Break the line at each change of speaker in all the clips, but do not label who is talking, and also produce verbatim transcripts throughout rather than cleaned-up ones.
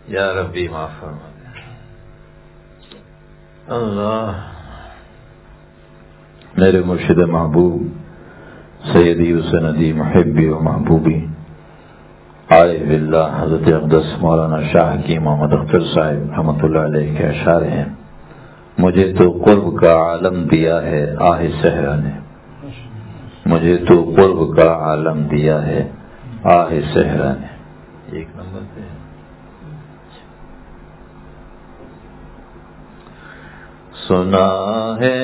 یا ربی معاف فرما دے اللہ۔ میرے مرشد محبوب سیدی و سندی محبی و محبوبی عارف باللہ حضرت اقدس مولانا شاہ کی محمد اختر صاحب رحمۃ اللہ علیہ کے اشعار ہیں، مجھے تو قرب کا عالم دیا ہے آہ صحرا نے، مجھے تو قرب کا عالم دیا ہے آہ صحرا نے۔ ایک نمبر پہ سنا ہے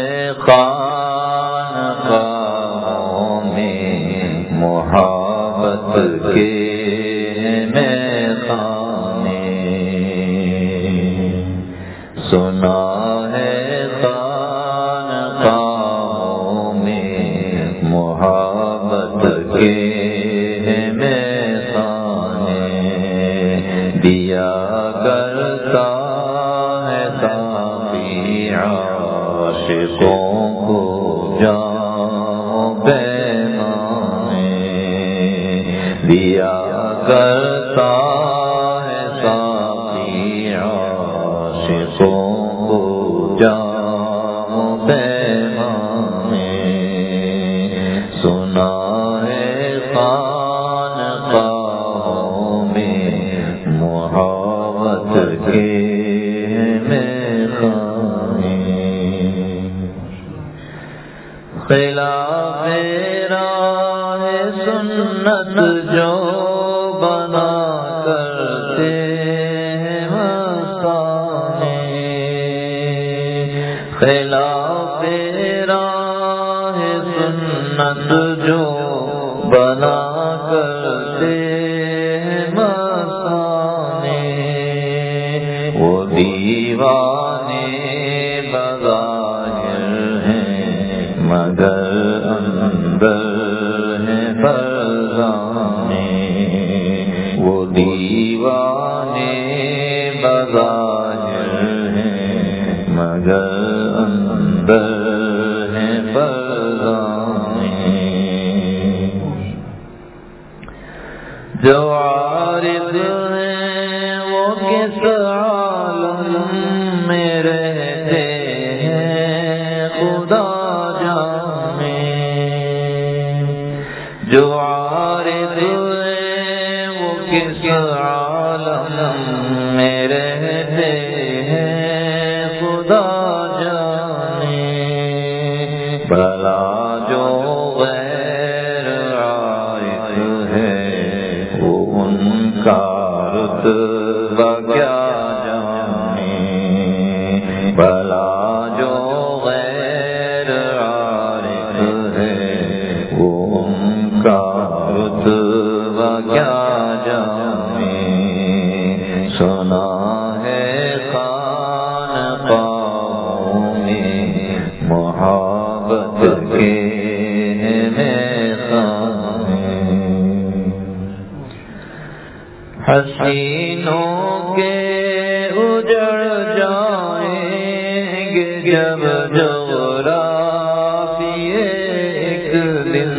خانقاہوں میں محبت کے میخانے، سنا ہے خانقاہوں میں محبت کے میخانے، دیا کرتا ہے ساقی عاشقوں کو جام پیمانے، دیا کرتا ہے ساقی عاشقوں کو جام پیمانے، سنا ہے خانقاہوں میں محبت کے خلاف راہ سنت جو بنا کرتے ہیں مستانے، خلاف راہ سنت جو بنا کرتے ہیں مستانے، وہ دیوانے بظاہر مگر اندر ہے فرزانے، وہ دیوانے بظاہر ہیں مگر اندر ہے فرزانے، جو عارض ہیں وہ کس عالم میں رہتے ہیں خدا جو عارض ہیں وہ کس عالم میں رہتے ہیں خدا جانے، بھلا جو غیر عارض ہے وہ ان کا رتبہ کیا جانے، بھلا جو غیر عارض ہے وہ کا رتبہ کیا جانے، سنا ہے خانقاہوں میں محبت کے میخانے، حسینوں کے اجڑ جائیں گے جب جغرافیے ایک دن،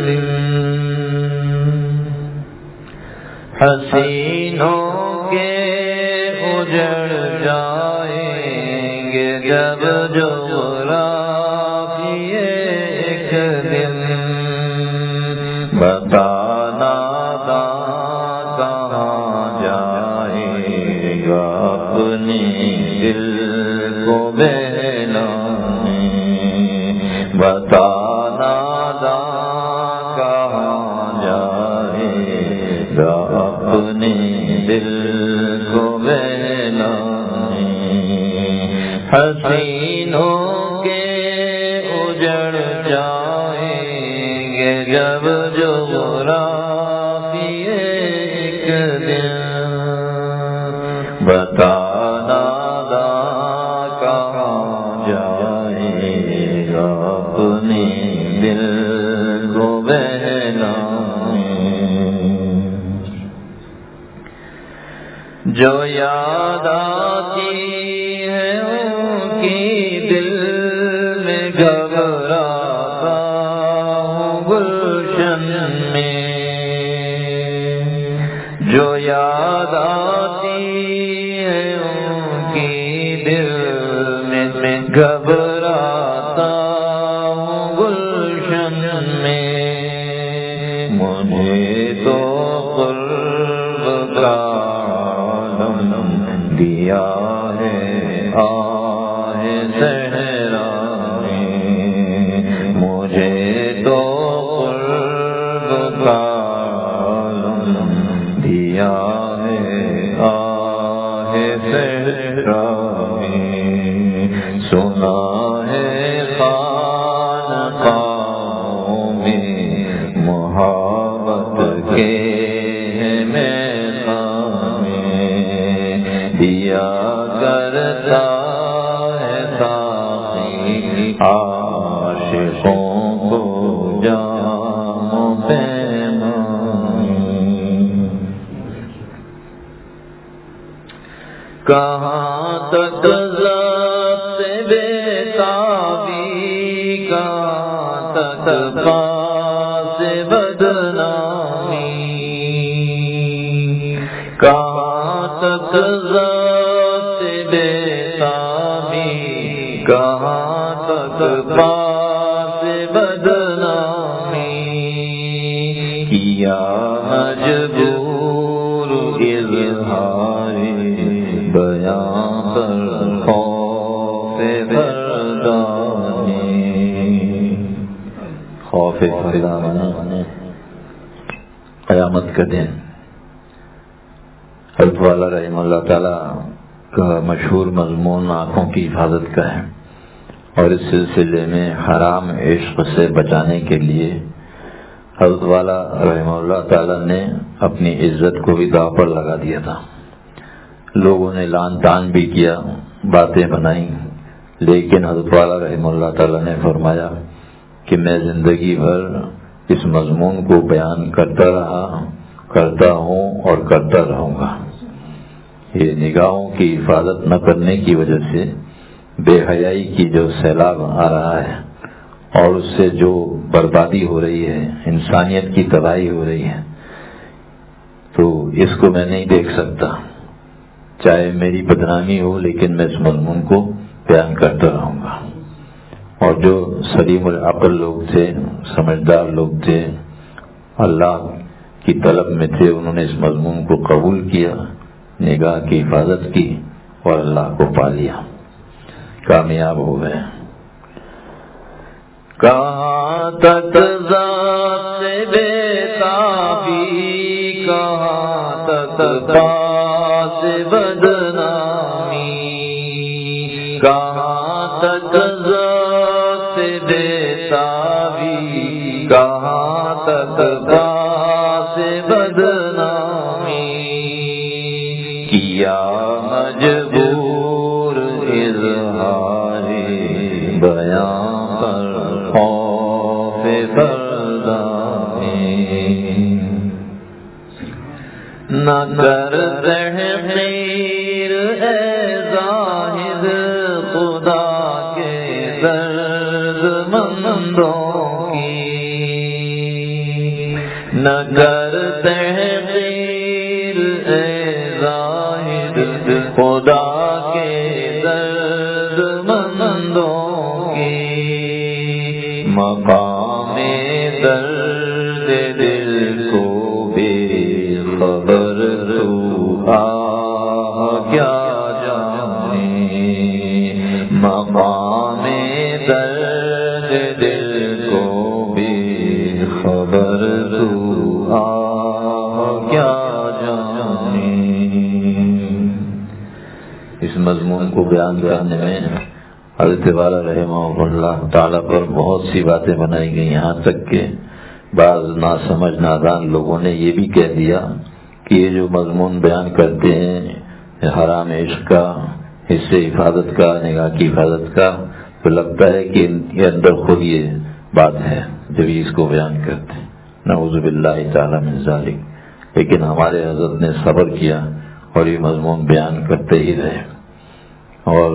حسینوں کے اجڑ جائیں گے جب جغرافیے ایک دن، بتانا داں کہاں جائے گا اپنی دل کو بہلانے، بتانا داں کہاں جائے گا اپنے دل کو بہلانے، حسینوں کے اجڑ جائیں گے جب جغرافیے ایک دن، بتانا داں کہاں جائے گا اپنے دل کو بہلانے، جو یاد آتی ہے ان کی دل میں گھبراتا ہوں گلشن میں، جو یاد آتی ہے گھبراتا ہوں گلشن میں، مجھے تو قرب کا عالم دیا ہے آہ صحرا میں، مجھے تو قرب کا عالم دیا ہے آہ صحرا میں، سنا ہے خانقاہوں میں محبت کے دیا کرتا ہے ساقی عاشقوں کو جام پیمانے، کہاں تک ضبط بے تابی، کہاں تک پاس بدنامی، کہاں تک ضبط بے تابی، کہاں تک پاس بدنامی، کیا مجبور اظہار بیاں پر خوف فردانے، خوف فردانے قیامت کا دن۔ حضرت والا رحمہ اللہ تعالیٰ کا مشہور مضمون آنکھوں کی حفاظت کا ہے، اور اس سلسلے میں حرام عشق سے بچانے کے لیے حضرت والا رحمہ اللہ تعالیٰ نے اپنی عزت کو بھی داؤ پر لگا دیا تھا۔ لوگوں نے لان تان بھی کیا، باتیں بنائیں، لیکن حضرت والا رحمہ اللہ تعالیٰ نے فرمایا کہ میں زندگی بھر اس مضمون کو بیان کرتا رہا، کرتا ہوں اور کرتا رہوں گا۔ یہ نگاہوں کی حفاظت نہ کرنے کی وجہ سے بے حیائی کی جو سیلاب آ رہا ہے اور اس سے جو بربادی ہو رہی ہے، انسانیت کی تباہی ہو رہی ہے، تو اس کو میں نہیں دیکھ سکتا، چاہے میری بدنامی ہو، لیکن میں اس مضمون کو بیان کرتا رہوں گا۔ اور جو سلیم العقل لوگ تھے، سمجھدار لوگ تھے، اللہ کی طلب میں تھے، انہوں نے اس مضمون کو قبول کیا، نگاہ کی حفاظت کی اور اللہ کو پا لیا، کامیاب ہو گئے۔ کہاں تک ذات بے تابی، کہاں تک پاس بدنامی، کہاں تک ذات بے تابی، کہاں تک پاس بدنامی، کیا مجبور اظہار بیاں پر خوف فردانے، نہ کر تحقیر اے زاہد خدا کے درد مندوں کی، نہ کر تحقیر اے زاہد خدا کے درد مندوں کی، مقام درد دل کو بے خبر تو آہ کیا جانے، مقام درد دل کو بے خبر تو آہ کیا جانے۔ اس مضمون کو بیان کرنے میں حضرت والا رحمہ اللہ تعالیٰ پر بہت سی باتیں بنائی گئی، یہاں تک کہ بعض ناسمجھ نادان لوگوں نے یہ بھی کہہ دیا کہ یہ جو مضمون بیان کرتے ہیں حرام عشق کا، اس سے حفاظت کا، نگاہ کی حفاظت کا، تو لگتا ہے کہ ان کے اندر خود یہ بات ہے جب یہ اس کو بیان کرتے ہیں، نعوذ باللہ تعالیٰ من ذالک۔ لیکن ہمارے حضرت نے صبر کیا اور یہ مضمون بیان کرتے ہی رہے، اور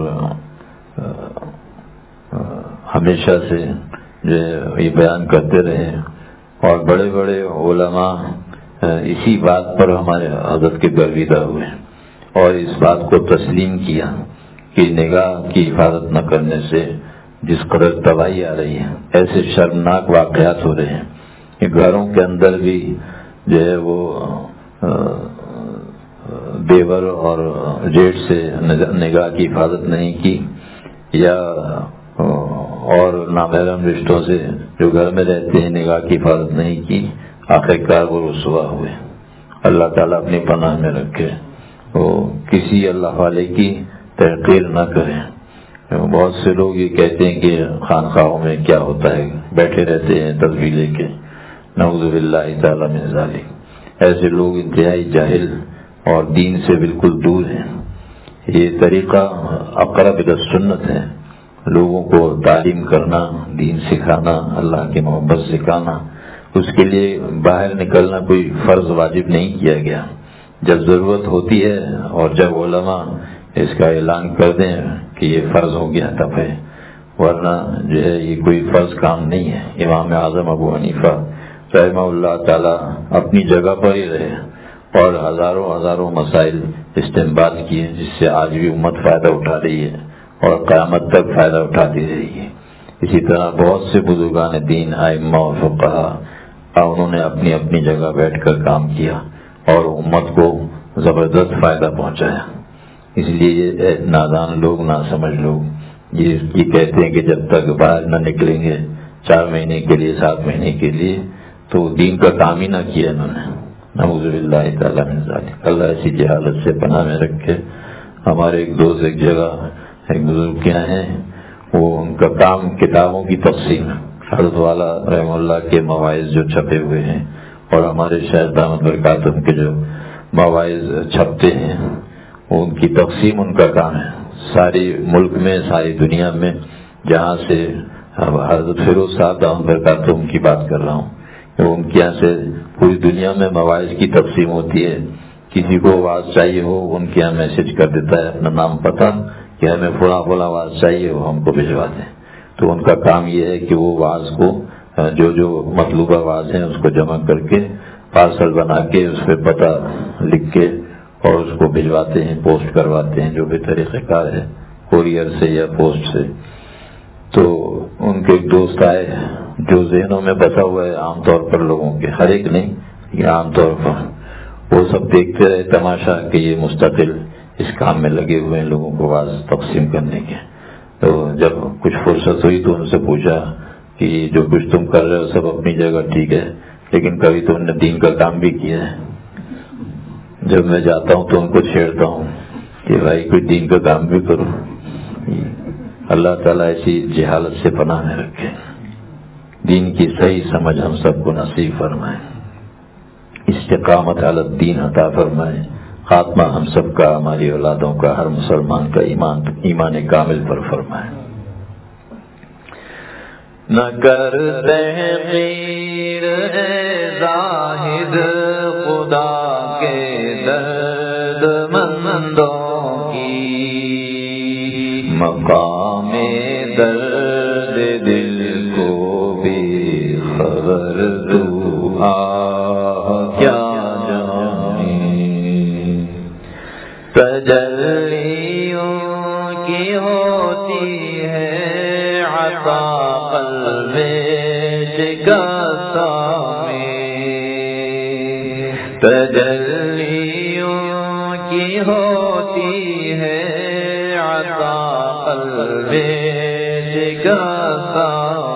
ہمیشہ سے جو یہ بیان کرتے رہے، اور بڑے بڑے علماء اسی بات پر ہمارے حضرت کے گرویدہ ہوئے اور اس بات کو تسلیم کیا کہ نگاہ کی حفاظت نہ کرنے سے جس قدر تباہی آ رہی ہے، ایسے شرمناک واقعات ہو رہے ہیں کہ گھروں کے اندر بھی جو ہے وہ دیور اور جیٹ سے نگاہ کی حفاظت نہیں کی، یا اور نامحرم رشتوں سے جو گھر میں رہتے ہیں نگاہ کی حفاظت نہیں کی، آخر کار وہ رسوا ہوئے۔ اللہ تعالیٰ اپنی پناہ میں رکھے، وہ کسی اللہ والے کی تحقیر نہ کریں۔ بہت سے لوگ یہ کہتے ہیں کہ خانقاہوں میں کیا ہوتا ہے، بیٹھے رہتے ہیں تسبیح لے کے، نعوذ باللہ تعالیٰ من ذالک۔ ایسے لوگ انتہائی جاہل اور دین سے بالکل دور ہیں۔ یہ طریقہ اقرب الی السنت ہے، لوگوں کو تعلیم کرنا، دین سکھانا، اللہ کی محبت سکھانا، اس کے لیے باہر نکلنا کوئی فرض واجب نہیں کیا گیا۔ جب ضرورت ہوتی ہے اور جب علماء اس کا اعلان کر دیں کہ یہ فرض ہو گیا تب ہے، ورنہ جو ہے یہ کوئی فرض کام نہیں ہے۔ امام اعظم ابو حنیفہ رحمہ اللہ تعالیٰ اپنی جگہ پر ہی رہے اور ہزاروں ہزاروں مسائل استنباط کیے، جس سے آج بھی امت فائدہ اٹھا رہی ہے اور قیامت تک فائدہ اٹھاتی رہے گی۔ اسی طرح بہت سے بزرگان دین، ائمہ و فقہا، انہوں نے اپنی اپنی جگہ بیٹھ کر کام کیا اور امت کو زبردست فائدہ پہنچایا۔ اس لیے یہ نادان لوگ، ناسمجھ لوگ یہ یہ کہتے ہیں کہ جب تک باہر نہ نکلیں گے چار مہینے کے لیے، سات مہینے کے لیے، تو دین کا کام ہی نہ کیا انہوں نے۔ نعوذ باللہ تعالیٰ من ذالک۔ اللہ ایسی جہالت سے پناہ میں رکھے۔ ہمارے ایک دوست ایک جگہ ایک بزرگ کیا ہیں، وہ ان کا کام کتابوں کی تقسیم، حضرت والا رحمہ اللہ کے مواعظ جو چھپے ہوئے ہیں اور ہمارے شیخ دامت برکاتہم کے جو مواعظ چھپتے ہیں ان کی تقسیم ان کا کام ہے۔ ساری ملک میں، ساری دنیا میں جہاں سے حضرت فیروز صاحب دامت برکاتہم کی بات کر رہا ہوں، ان کے یہاں سے پوری دنیا میں مواعظ کی تقسیم ہوتی ہے۔ کسی کو واعظ چاہیے ہو ان کے یہاں میسج کر دیتا ہے اپنا نام پتہ کہ ہمیں فلاں فلاں واعظ چاہیے، وہ ہم کو بھجوا دیں۔ تو ان کا کام یہ ہے کہ وہ واعظ کو جو جو مطلوبہ واعظ ہیں اس کو جمع کر کے پارسل بنا کے اس پہ پتہ لکھ کے اور اس کو بھجواتے ہیں، پوسٹ کرواتے ہیں، جو بھی طریقہ کار ہے، کوریئر سے یا پوسٹ سے۔ تو ان کے ایک دوست آئے جو ذہنوں میں بسا ہوا ہے عام طور پر لوگوں کے، ہر ایک نہیں، یہ عام طور پر وہ سب دیکھتے رہے تماشا کہ یہ مستقل اس کام میں لگے ہوئے ہیں لوگوں کو واعظ تقسیم کرنے کے۔ تو جب کچھ فرصت ہوئی تو ان سے پوچھا کہ جو کچھ تم کر رہے ہو سب اپنی جگہ ٹھیک ہے، لیکن کبھی تم نے دین کا کام بھی کیا ہے؟ جب میں جاتا ہوں تو ان کو چھیڑتا ہوں کہ بھائی کوئی دین کا کام بھی کرو۔ اللہ تعالیٰ ایسی جہالت سے پناہ میں رکھے، دین کی صحیح سمجھ ہم سب کو نصیب فرمائے، استقامت علی الدین عطا فرمائے، خاتمہ ہم سب کا، ہماری اولادوں کا، ہر مسلمان کا ایمان ایمان کامل پر فرمائے۔ نہ کرتے غیر اے زاہد خدا کے درد مندوں کی، مقام درد دل کو بھی خبر تو آ کیا جانے، تجلیوں کی ہوتی ہے عطا قلب شکستہ میں، تجلیوں کی ہوتی ہے عطا قلب شکستہ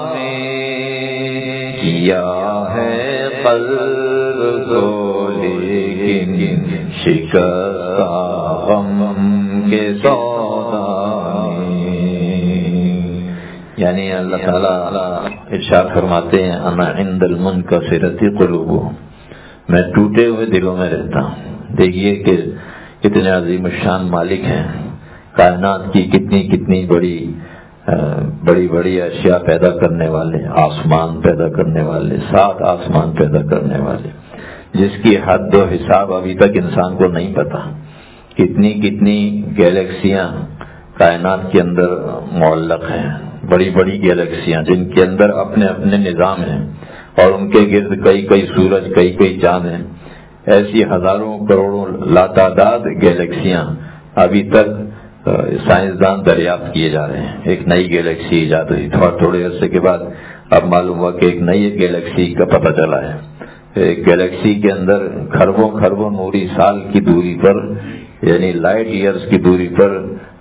میں، کیا ہے قلب کو لیکن شکستہ غم کے سودا میں۔ یعنی اللہ تعالیٰ ارشاد فرماتے ہیں انا عند المنکسرۃ قلوبہم، میں ٹوٹے ہوئے دلوں میں رہتا ہوں۔ دیکھیے کہ کتنے عظیم الشان مالک ہیں، کائنات کی کتنی کتنی بڑی بڑی بڑی اشیاء پیدا کرنے والے، آسمان پیدا کرنے والے، سات آسمان پیدا کرنے والے، جس کی حد و حساب ابھی تک انسان کو نہیں پتا۔ کتنی کتنی گیلیکسیاں کائنات کے اندر معلق ہیں، بڑی بڑی گیلیکسیاں جن کے اندر اپنے اپنے نظام ہیں اور ان کے گرد کئی کئی سورج، کئی کئی چاند ہیں۔ ایسی ہزاروں کروڑوں لاتعداد گیلیکسیاں ابھی تک سائنسدان دریافت کیے جا رہے ہیں. ایک نئی گیلیکسی ایجاد ہوئی، تھوڑا تھوڑے عرصے کے بعد اب معلوم ہوا کہ ایک نئی گیلیکسی کا پتہ چلا ہے. ایک گیلیکسی کے اندر کھربوں کھربوں نوری سال کی دوری پر، یعنی لائٹ ایئرز کی دوری پر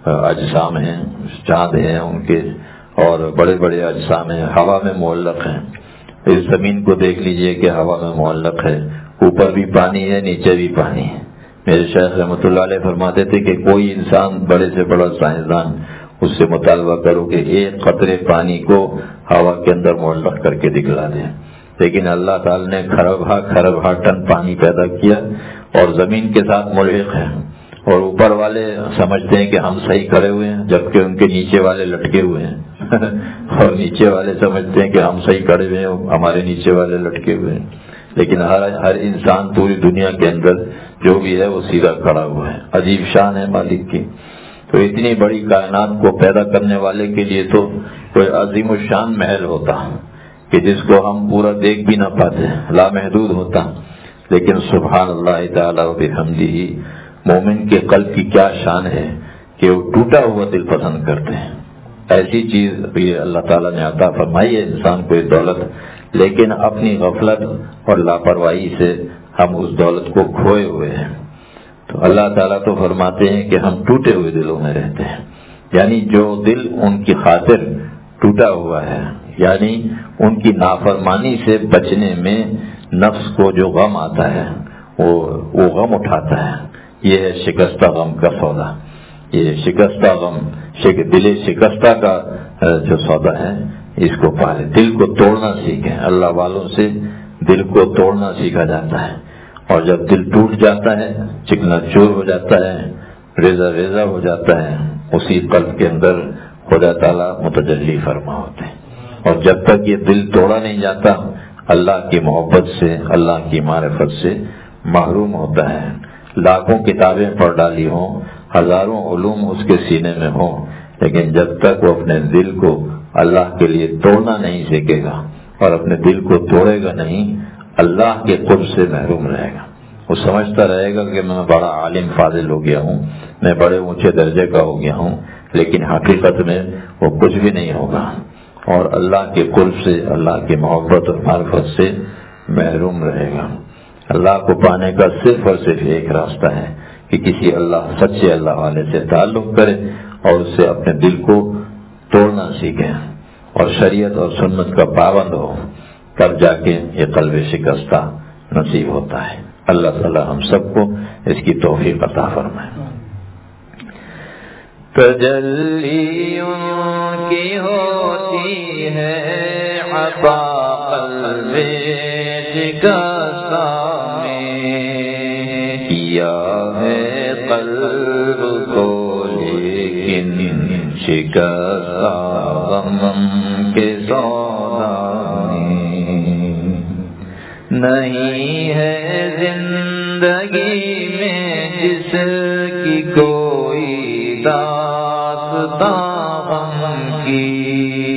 اجسام ہیں، چاند ہیں ان کے، اور بڑے بڑے اجسام ہیں، ہوا میں معلق ہیں. اس زمین کو دیکھ لیجئے کہ ہوا میں معلق ہے، اوپر بھی پانی ہے نیچے بھی پانی ہے. میرے شیخ رحمۃ اللہ علیہ فرماتے تھے کہ کوئی انسان بڑے سے بڑا سائنسدان اس سے مطالبہ کرو کہ ایک قطرے پانی کو ہوا کے اندر معلق کر کے دکھلا دے، لیکن اللہ تعالی نے کھربا کھربا ٹن پانی پیدا کیا اور زمین کے ساتھ ملحق ہے، اور اوپر والے سمجھتے ہیں کہ ہم صحیح کھڑے ہوئے ہیں جبکہ ان کے نیچے والے لٹکے ہوئے ہیں اور نیچے والے سمجھتے ہیں کہ ہم صحیح کھڑے ہوئے ہیں، ہمارے نیچے والے لٹکے ہوئے ہیں. لیکن ہر ہر انسان پوری دنیا کے اندر جو بھی ہے وہ سیدھا کھڑا ہوا ہے. عجیب شان ہے مالک کی. تو اتنی بڑی کائنات کو پیدا کرنے والے کے لیے تو کوئی عظیم الشان محل ہوتا کہ جس کو ہم پورا دیکھ بھی نہ پاتے، لامحدود ہوتا. لیکن سبحان اللہ تعالی و بحمدہ، مومن کے قلب کی کیا شان ہے کہ وہ ٹوٹا ہوا دل پسند کرتے ہیں. ایسی چیز یہ اللہ تعالیٰ نے عطا فرمائی ہے انسان کو یہ دولت، لیکن اپنی غفلت اور لاپرواہی سے ہم اس دولت کو کھوئے ہوئے ہیں. تو اللہ تعالیٰ تو فرماتے ہیں کہ ہم ٹوٹے ہوئے دلوں میں رہتے ہیں، یعنی جو دل ان کی خاطر ٹوٹا ہوا ہے، یعنی ان کی نافرمانی سے بچنے میں نفس کو جو غم آتا ہے وہ وہ غم اٹھاتا ہے. یہ ہے شکستہ غم کا سودا. یہ شکستہ غم دل شکستہ کا جو سودا ہے اس کو پالے. دل کو توڑنا سیکھیں. اللہ والوں سے دل کو توڑنا سیکھا جاتا ہے، اور جب دل ٹوٹ جاتا ہے، چکنا چور ہو جاتا ہے، ریزہ ریزہ ہو جاتا ہے، اسی قلب کے اندر خدا تعالیٰ متجلی فرما ہوتے ہیں. اور جب تک یہ دل توڑا نہیں جاتا اللہ کی محبت سے، اللہ کی معرفت سے محروم ہوتا ہے. لاکھوں کتابیں پڑھ ڈالی ہوں، ہزاروں علوم اس کے سینے میں ہوں، لیکن جب تک وہ اپنے دل کو اللہ کے لیے توڑنا نہیں سیکھے گا اور اپنے دل کو توڑے گا نہیں، اللہ کے قرب سے محروم رہے گا. وہ سمجھتا رہے گا کہ میں بڑا عالم فاضل ہو گیا ہوں، میں بڑے اونچے درجے کا ہو گیا ہوں، لیکن حقیقت میں وہ کچھ بھی نہیں ہوگا، اور اللہ کے قرب سے، اللہ کی محبت اور معرفت سے محروم رہے گا. اللہ کو پانے کا صرف اور صرف ایک راستہ ہے کہ کسی اللہ سچے اللہ والے سے تعلق کرے اور اس سے اپنے دل کو توڑنا سیکھیں اور شریعت اور سنت کا پابند ہو، تب جا کے یہ قلب شکستہ نصیب ہوتا ہے. اللہ تعالی ہم سب کو اس کی توفیق عطا فرمائے.
تجلی ان کی ہوتی ہے عطا قلب شکستہ میں، کیا ہے قلب کو لیکن شکستہ غم کے سودا میں. نہیں ہے زندگی میں جس کی کوئی داستاں غم کی،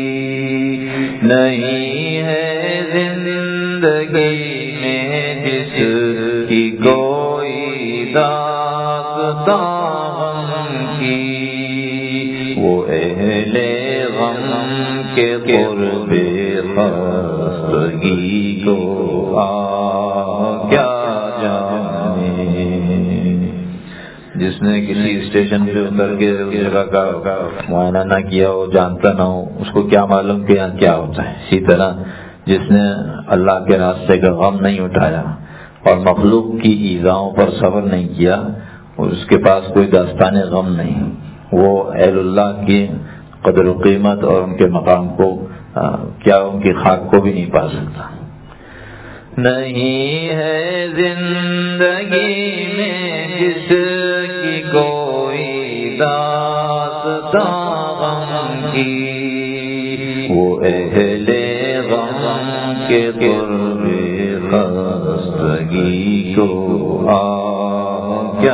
نہیں ہے زندگی میں جس کی کوئی داستاں غم کی. وہ اہل غم کے قرب خستگی کو آ کیا جانے.
جس نے کسی اسٹیشن پہ اتر کے اس جگہ کا معائنہ نہ کیا ہو، جانتا نہ ہو، اس کو کیا معلوم کہ یہاں کیا ہوتا ہے. اسی طرح جس نے اللہ کے راستے کا غم نہیں اٹھایا اور مخلوق کی ایذاؤں پر صبر نہیں کیا، اور اس کے پاس کوئی داستان غم نہیں، وہ اہل اللہ کی قدر و قیمت اور ان کے مقام کو کیا ان کی خاک کو بھی نہیں پا سکتا.
نہیں ہے زندگی میں جس کی کوئی داستاں غم کی،
وہ اہل غم کے قرب خستگی کو آ کیا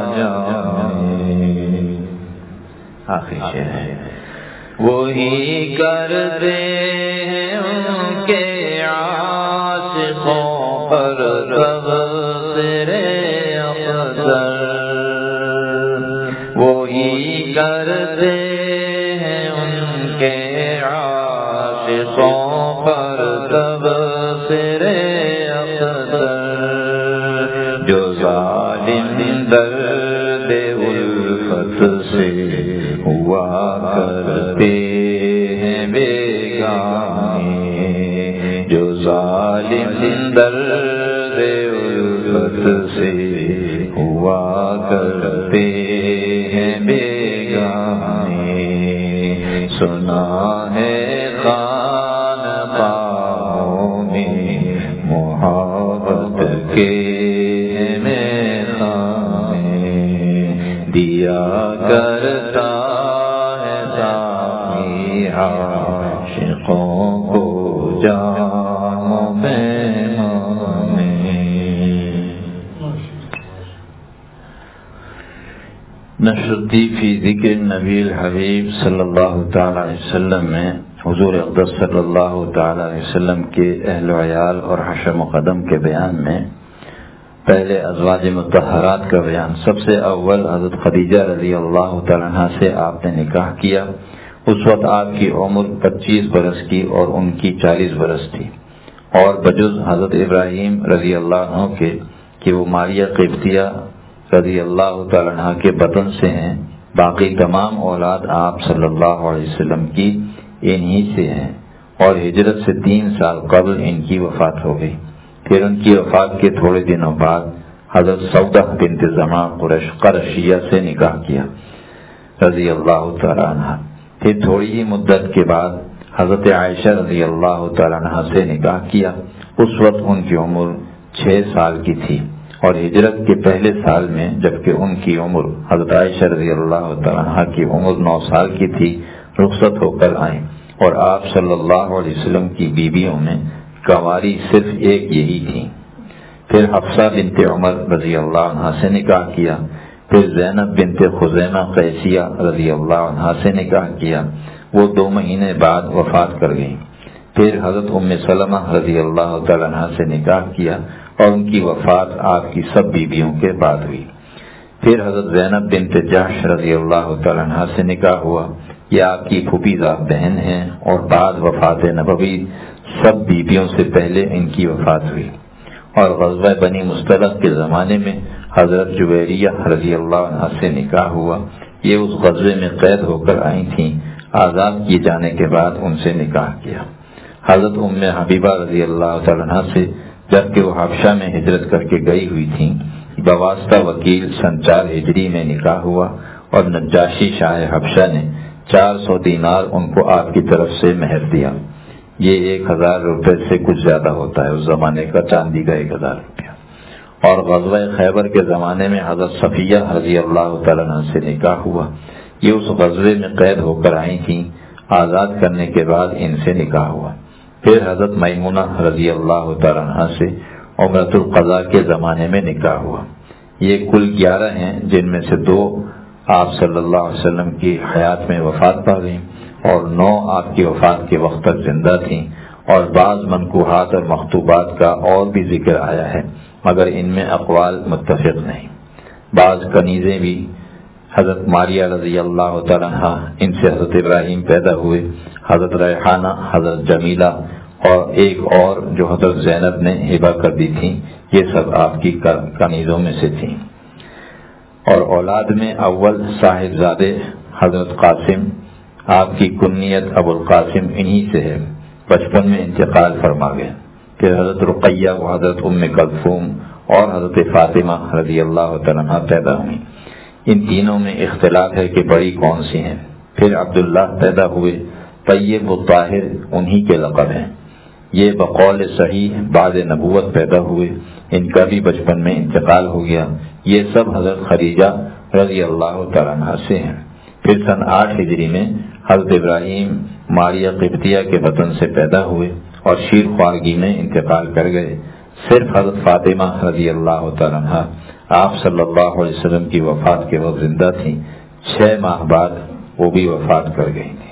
جانے.
آخری شعر ہے. وہی کرتے ہیں ان کے عاشقوں پر تبصرے اقدر، وہی وہی کرتے ہیں ان کے عاشقوں پر تبصرے اختر، جو ظالم درد الفت سے ہوا کرتے ہیں بیگانے، جو ظالم درد الفت سے ہوا کرتے ہیں بیگانے، سنا ہے خانقاہوں میں محبت کے دیا کرتا ہے ساقی عاشقوں کو جام پیمانے۔ نشرتی فی ذکر نبی الحبیب صلی اللہ تعالی علیہ وسلم میں حضور اقدس صلی اللہ تعالی علیہ وسلم کے اہل و عیال اور حشر مقدم کے بیان میں پہلے ازواج مطہرات کا بیان۔ سب سے اول حضرت خدیجہ رضی اللہ تعالیٰ عنہ سے آپ نے نکاح کیا۔ اس وقت آپ کی عمر پچیس برس کی اور ان کی چالیس برس تھی، اور بجز حضرت ابراہیم رضی اللہ عنہ کے کہ وہ ماریہ قبطیہ رضی اللہ تعالیٰ عنہ کے بطن سے ہیں، باقی تمام اولاد آپ صلی اللہ علیہ وسلم کی انہی سے ہیں، اور ہجرت سے تین سال قبل ان کی وفات ہو گئی۔ پھر ان کی وفات کے تھوڑے دنوں بعد حضرت سودہ بنت زمعہ قریش قرشیہ سے نکاح کیا رضی اللہ تعالیٰ عنہ۔ پھر تھوڑی ہی مدت کے بعد حضرت عائشہ رضی اللہ تعالیٰ عنہ سے نکاح کیا۔ اس وقت ان کی عمر چھ سال کی تھی، اور ہجرت کے پہلے سال میں جبکہ ان کی عمر حضرت عائشہ رضی اللہ تعالیٰ عنہ کی عمر نو سال کی تھی، رخصت ہو کر آئیں، اور آپ صلی اللہ علیہ وسلم کی بیویوں میں کنواری صرف ایک یہی تھی۔ پھر حفصہ بنت عمر رضی اللہ عنہ سے نکاح کیا، پھر زینب بنت خزیمہ قیسیہ رضی اللہ عنہ سے نکاح کیا، وہ دو مہینے بعد وفات کر گئیں۔ پھر حضرت ام سلمہ رضی اللہ تعالیٰ عنہ سے نکاح کیا، اور ان کی وفات آپ کی سب بیویوں کے بعد ہوئی۔ پھر حضرت زینب بنت جحش رضی اللہ تعالیٰ عنہ سے نکاح ہوا، یہ آپ کی پھوپھی زاد بہن ہیں، اور بعد وفات نبوی سب بیویوں سے پہلے ان کی وفات ہوئی۔ اور غزوہ بنی مصطلق کے زمانے میں حضرت جویریہ رضی اللہ عنہ سے نکاح ہوا، یہ اس غزوے میں قید ہو کر آئی تھیں، آزاد کیے جانے کے بعد ان سے نکاح کیا۔ حضرت ام حبیبہ رضی اللہ تعالیٰ عنہ سے جبکہ وہ حبشہ میں ہجرت کر کے گئی ہوئی تھیں، بواسطہ وکیل سن چار ہجری میں نکاح ہوا، اور نجاشی شاہ حبشہ نے چار سو دینار ان کو آپ کی طرف سے مہر دیا۔ یہ ایک ہزار روپے سے کچھ زیادہ ہوتا ہے، اس زمانے کا چاندی کا ایک ہزار روپیہ۔ اور غزوہ خیبر کے زمانے میں حضرت صفیہ رضی اللہ تعالیٰ عنہ سے نکاح ہوا، یہ اس غزوے میں قید ہو کر آئی تھیں، آزاد کرنے کے بعد ان سے نکاح ہوا۔ پھر حضرت میمونہ رضی اللہ تعالیٰ عنہ سے عمرۃ القضاء کے زمانے میں نکاح ہوا۔ یہ کل گیارہ ہیں، جن میں سے دو آپ صلی اللہ علیہ وسلم کی حیات میں وفات پا گئیں، اور نو آپ کی وفات کے وقت تک زندہ تھیں، اور بعض منقوحات اور مخطوبات کا اور بھی ذکر آیا ہے، مگر ان میں اقوال متفق نہیں۔ بعض کنیزیں بھی حضرت ماریہ رضی اللہ تعالیٰ عنہ، ان سے حضرت ابراہیم پیدا ہوئے، حضرت ریحانہ، حضرت جمیلہ، اور ایک اور جو حضرت زینب نے ہبہ کر دی تھی، یہ سب آپ کی کنیزوں میں سے تھیں۔ اور اولاد میں اول صاحبزادے حضرت قاسم، آپ کی کنیت ابو القاسم انہی سے ہے، بچپن میں انتقال فرما گئے۔ پھر حضرت رقیہ و حضرت ام کلثوم اور حضرت فاطمہ رضی اللہ تعالیٰ عنہ پیدا ہوئی۔ ان تینوں میں اختلاف ہے کہ بڑی کون سی ہیں۔ پھر عبداللہ پیدا ہوئے، طیب و طاہر انہی کے لقب ہیں، یہ بقول صحیح بعد نبوت پیدا ہوئے، ان کا بھی بچپن میں انتقال ہو گیا۔ یہ سب حضرت خدیجہ رضی اللہ تعالیٰ عنہ سے ہیں۔ پھر سن آٹھ ہجری میں حضرت ابراہیم ماریہ قبطیہ کے بطن سے پیدا ہوئے اور شیر خوارگی میں انتقال کر گئے۔ صرف حضرت فاطمہ رضی اللہ تعالیٰ عنہ آپ صلی اللہ علیہ وسلم کی وفات کے وقت زندہ تھیں، چھ ماہ بعد وہ بھی وفات کر گئی تھی۔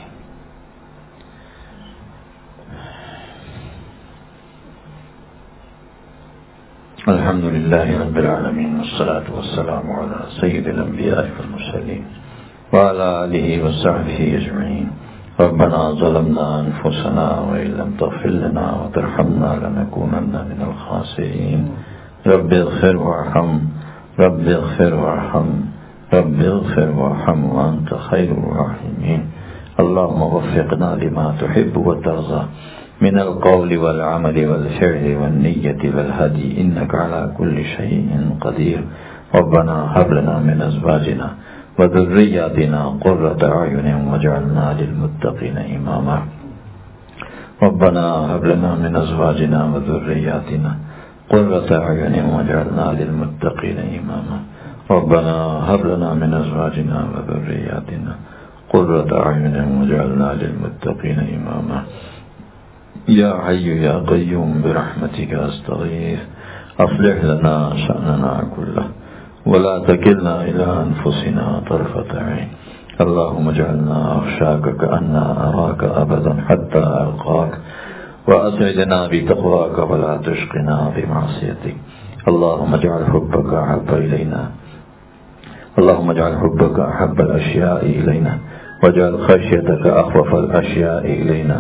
الحمد للہ رب العالمین والصلاة والسلام علی سید الانبیاء والمرسلین وعلى آله وصحبه أجمعين. ربنا ظلمنا أنفسنا وإن لم تغفر لنا وترحمنا لنكونن من الخاسرين. رب اغفر وارحم رب اغفر وارحم رب اغفر وارحم وأنت خير الراحمين. اللهم وفقنا لما تحب وترضى من القول والعمل والفعل والنية والهدي إنك على كل شيء قدير. ربنا هب لنا من أزواجنا وذرياتنا قرة أعين واجعلنا للمتقين إماما. ربنا هب لنا من أزواجنا وذرياتنا قرة أعين واجعلنا للمتقين إماما. ربنا هب لنا من أزواجنا وذرياتنا قرة أعين واجعلنا للمتقين إماما. يا حي يا قيوم برحمتك أستغيث أصلح لنا شأننا كله ولا تكلنا إلى أنفسنا طرفة عين. اللهم اجعلنا أخشاك كأننا أراك أبدا حتى ألقاك وأسعدنا بتقواك ولا تشقنا بمعصيتك. اللهم اجعل حبك أحب إلينا اللهم اجعل حبك أحب الأشياء إلينا واجعل خشيتك أخوف الأشياء إلينا.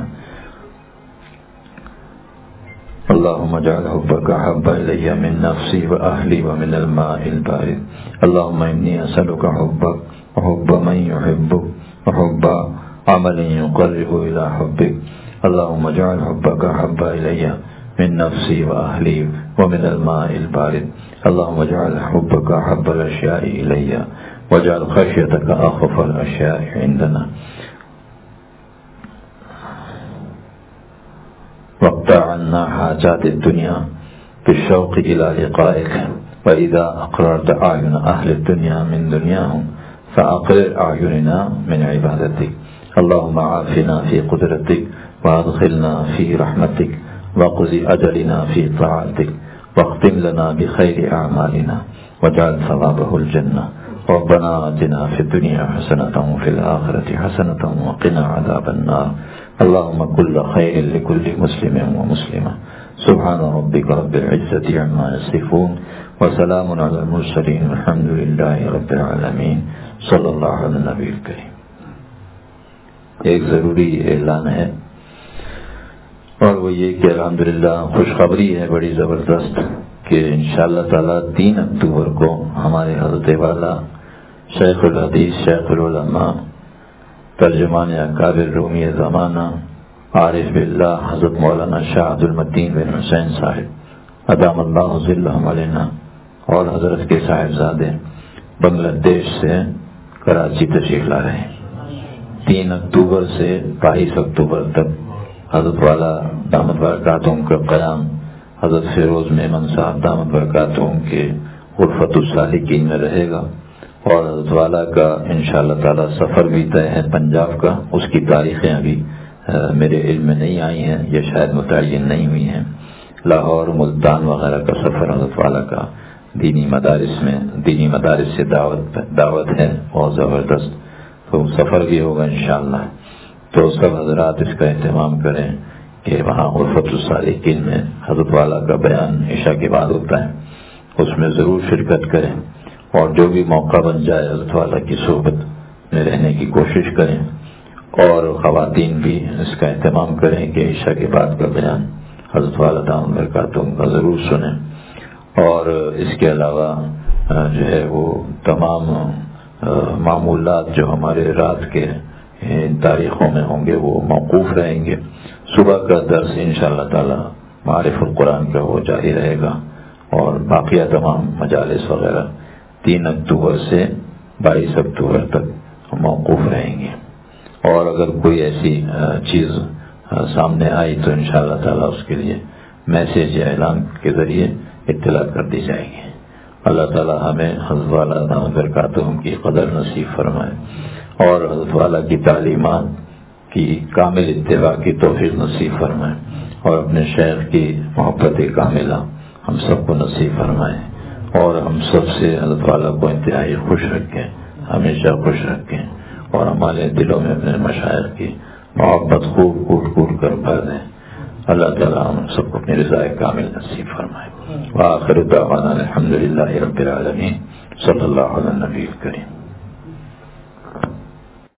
اللهم اجعل حبك أحب إلي من نفسي وأهلي ومن الماء البارد. اللهم إني أسألك حبك وحب من يحبك وحب عمل يقرب إلى حبك. اللهم اجعل حبك أحب إلي من نفسي وأهلي ومن الماء البارد. اللهم اجعل حبك أحب الأشياء إلي واجعل خشيتك أخف الأشياء عندنا. واقطع عنا حاجات الدنيا بالشوق إلى لقائك. وإذا أقررت أعين أهل الدنيا من دنياهم فأقرر أعيننا من عبادتك. اللهم عافنا في قدرتك وأدخلنا في رحمتك وقضي أجلنا في طاعتك واختم لنا بخير أعمالنا واجعل ثوابه الجنة. ربنا آتنا في الدنيا حسنة وفي الآخرة حسنة وقنا عذاب النار. اللهم كل خير لكل مسلم ومسلمة. سبحان ربك رب العزة عما يصفون وسلام على المرسلين والحمد لله رب العالمين. صلی اللہ علیہ نبی الکریم. ایک ضروری اعلان ہے اور وہ یہ کہ الحمدللہ خوشخبری ہے بڑی زبردست کہ انشاءاللہ تعالی تین اکتوبر کو ہمارے حضرت والا شیخ الحدیث شیخ العلماء ترجمان اکابر رومی زمانہ عارف باللہ حضرت مولانا شاہ عبد المتین بن حسین صاحب ادام اللہ ظلہم علینا اور حضرت کے صاحبزادے بنگلہ دیش سے کراچی تشریف لا رہے ہیں. تین اکتوبر سے بائیس اکتوبر تک حضرت والا دامت برکاتہم کا قیام حضرت فیروز میمن صاحب دامت برکاتہم کے غرفت السالکین میں رہے گا اور حضرت والا کا انشاءاللہ تعالی سفر بھی طے ہے پنجاب کا. اس کی تاریخیں ابھی میرے علم میں نہیں آئی ہیں، یہ شاید متعین نہیں ہوئی ہیں. لاہور ملتان وغیرہ کا سفر حضرت والا کا دینی مدارس میں دینی مدارس سے دعوت دعوت ہے اور زبردست، تو سفر بھی ہوگا انشاءاللہ. تو سب حضرات اس کا اہتمام کریں کہ وہاں غرفت السالکین میں حضرت والا کا بیان عشاء کے بعد ہوتا ہے، اس میں ضرور شرکت کریں اور جو بھی موقع بن جائے حضرت والا کی صحبت میں رہنے کی کوشش کریں. اور خواتین بھی اس کا اہتمام کریں کہ عشاء کے بعد کا بیان حضرت والا دامت برکاتہم کا ضرور سنیں. اور اس کے علاوہ جو ہے وہ تمام معمولات جو ہمارے رات کے ان تاریخوں میں ہوں گے وہ موقوف رہیں گے. صبح کا درس انشاءاللہ تعالی معارف القرآن کا وہ جاری رہے گا اور باقیہ تمام مجالس وغیرہ تین اکتوبر سے بائیس اکتوبر تک موقوف رہیں گے. اور اگر کوئی ایسی چیز سامنے آئی تو انشاءاللہ تعالی اس کے لیے میسیج یا اعلان کے ذریعے اطلاع کر دی جائے گی. اللہ تعالی ہمیں حضرت والا دامت برکاتہم کی قدر نصیب فرمائے اور حضرت والا کی تعلیمات کی کامل اتباع کی توفیق نصیب فرمائے اور اپنے شیخ کی محبت کاملہ ہم سب کو نصیب فرمائے اور ہم سب سے حضرت والا کو انتہائی خوش رکھیں، ہمیشہ خوش رکھیں اور ہمارے دلوں میں اپنے مشائخ کی محبت خوب کوٹ کوٹ کر بھر دیں. اللہ تعالیٰ ہم سب کو اپنی رضا کامل نصیب فرمائے. وآخر دعوانا الحمدللہ رب العالمین. صلی اللہ علیہ نبی الکریم.